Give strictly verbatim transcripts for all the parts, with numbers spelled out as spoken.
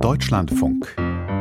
Deutschlandfunk.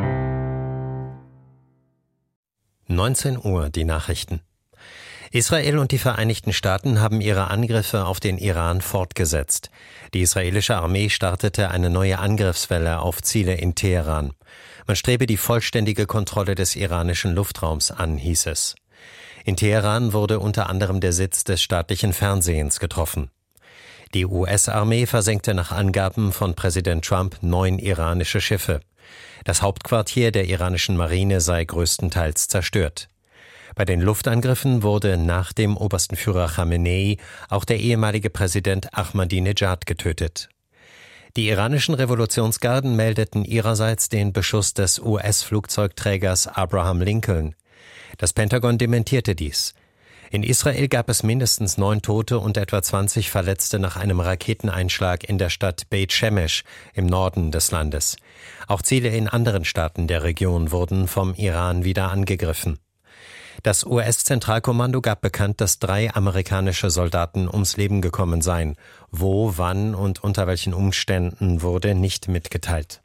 neunzehn Uhr, die Nachrichten. Israel und die Vereinigten Staaten haben ihre Angriffe auf den Iran fortgesetzt. Die israelische Armee startete eine neue Angriffswelle auf Ziele in Teheran. Man strebe die vollständige Kontrolle des iranischen Luftraums an, hieß es. In Teheran wurde unter anderem der Sitz des staatlichen Fernsehens getroffen. Die U S-Armee versenkte nach Angaben von Präsident Trump neun iranische Schiffe. Das Hauptquartier der iranischen Marine sei größtenteils zerstört. Bei den Luftangriffen wurde nach dem obersten Führer Khamenei auch der ehemalige Präsident Ahmadinejad getötet. Die iranischen Revolutionsgarden meldeten ihrerseits den Beschuss des U S-Flugzeugträgers Abraham Lincoln. Das Pentagon dementierte dies. In Israel gab es mindestens neun Tote und etwa zwanzig Verletzte nach einem Raketeneinschlag in der Stadt Beit Shemesh im Norden des Landes. Auch Ziele in anderen Staaten der Region wurden vom Iran wieder angegriffen. Das U S-Zentralkommando gab bekannt, dass drei amerikanische Soldaten ums Leben gekommen seien. Wo, wann und unter welchen Umständen wurde nicht mitgeteilt.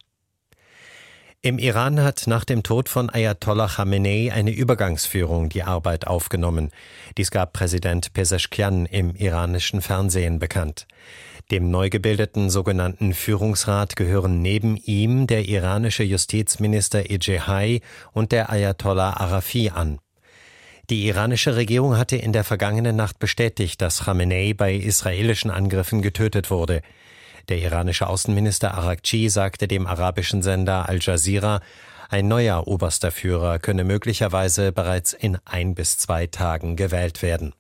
Im Iran hat nach dem Tod von Ayatollah Khamenei eine Übergangsführung die Arbeit aufgenommen. Dies gab Präsident Pezeshkian im iranischen Fernsehen bekannt. Dem neu gebildeten sogenannten Führungsrat gehören neben ihm der iranische Justizminister Ejehai und der Ayatollah Arafi an. Die iranische Regierung hatte in der vergangenen Nacht bestätigt, dass Khamenei bei israelischen Angriffen getötet wurde. Der iranische Außenminister Araghchi sagte dem arabischen Sender Al Jazeera, ein neuer oberster Führer könne möglicherweise bereits in ein bis zwei Tagen gewählt werden.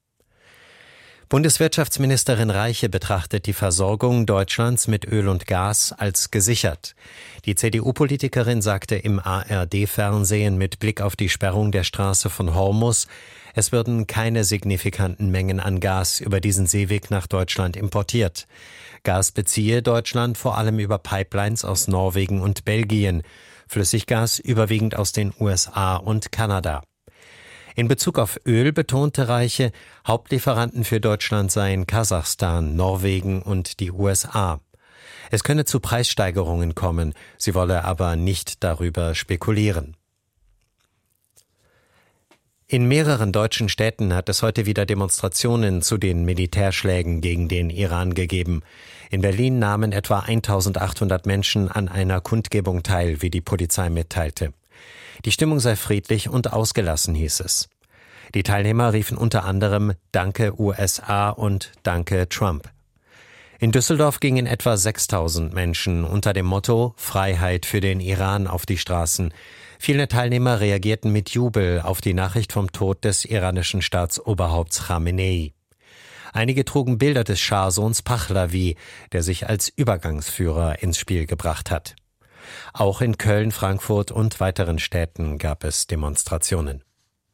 Bundeswirtschaftsministerin Reiche betrachtet die Versorgung Deutschlands mit Öl und Gas als gesichert. Die C D U-Politikerin sagte im A R D-Fernsehen mit Blick auf die Sperrung der Straße von Hormuz, es würden keine signifikanten Mengen an Gas über diesen Seeweg nach Deutschland importiert. Gas beziehe Deutschland vor allem über Pipelines aus Norwegen und Belgien, Flüssiggas überwiegend aus den U S A und Kanada. In Bezug auf Öl betonte Reiche, Hauptlieferanten für Deutschland seien Kasachstan, Norwegen und die U S A. Es könne zu Preissteigerungen kommen, sie wolle aber nicht darüber spekulieren. In mehreren deutschen Städten hat es heute wieder Demonstrationen zu den Militärschlägen gegen den Iran gegeben. In Berlin nahmen etwa eintausendachthundert Menschen an einer Kundgebung teil, wie die Polizei mitteilte. Die Stimmung sei friedlich und ausgelassen, hieß es. Die Teilnehmer riefen unter anderem Danke U S A und Danke Trump. In Düsseldorf gingen etwa sechstausend Menschen unter dem Motto Freiheit für den Iran auf die Straßen. Viele Teilnehmer reagierten mit Jubel auf die Nachricht vom Tod des iranischen Staatsoberhaupts Khamenei. Einige trugen Bilder des Schahsohns Pahlavi, der sich als Übergangsführer ins Spiel gebracht hat. Auch in Köln, Frankfurt und weiteren Städten gab es Demonstrationen.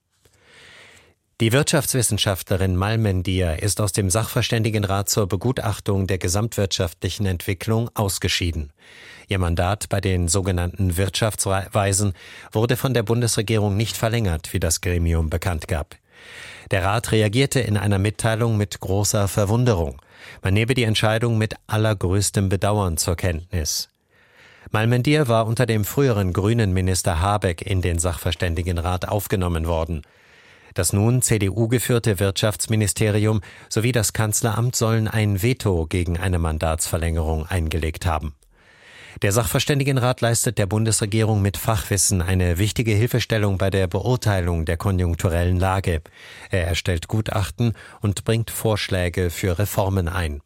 Die Wirtschaftswissenschaftlerin Malmen Dier ist aus dem Sachverständigenrat zur Begutachtung der gesamtwirtschaftlichen Entwicklung ausgeschieden. Ihr Mandat bei den sogenannten Wirtschaftsweisen wurde von der Bundesregierung nicht verlängert, wie das Gremium bekannt gab. Der Rat reagierte in einer Mitteilung mit großer Verwunderung. Man nehme die Entscheidung mit allergrößtem Bedauern zur Kenntnis. Malmen Dier war unter dem früheren grünen Minister Habeck in den Sachverständigenrat aufgenommen worden. Das nun C D U geführte Wirtschaftsministerium sowie das Kanzleramt sollen ein Veto gegen eine Mandatsverlängerung eingelegt haben. Der Sachverständigenrat leistet der Bundesregierung mit Fachwissen eine wichtige Hilfestellung bei der Beurteilung der konjunkturellen Lage. Er erstellt Gutachten und bringt Vorschläge für Reformen ein.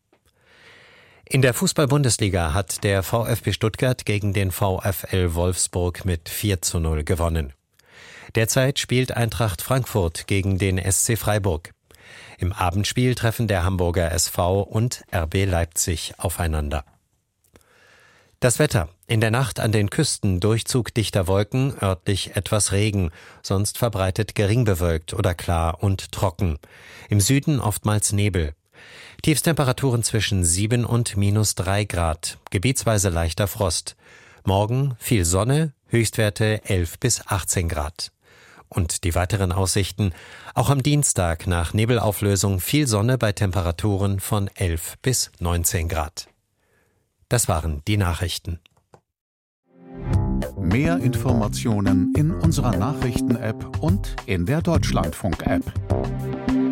In der Fußball-Bundesliga hat der VfB Stuttgart gegen den VfL Wolfsburg mit vier zu null gewonnen. Derzeit spielt Eintracht Frankfurt gegen den S C Freiburg. Im Abendspiel treffen der Hamburger S V und R B Leipzig aufeinander. Das Wetter. In der Nacht an den Küsten Durchzug dichter Wolken, örtlich etwas Regen, sonst verbreitet gering bewölkt oder klar und trocken. Im Süden oftmals Nebel. Tiefstemperaturen zwischen sieben und minus drei Grad, gebietsweise leichter Frost. Morgen viel Sonne, Höchstwerte elf bis achtzehn Grad. Und die weiteren Aussichten, auch am Dienstag nach Nebelauflösung viel Sonne bei Temperaturen von elf bis neunzehn Grad. Das waren die Nachrichten. Mehr Informationen in unserer Nachrichten-App und in der Deutschlandfunk-App.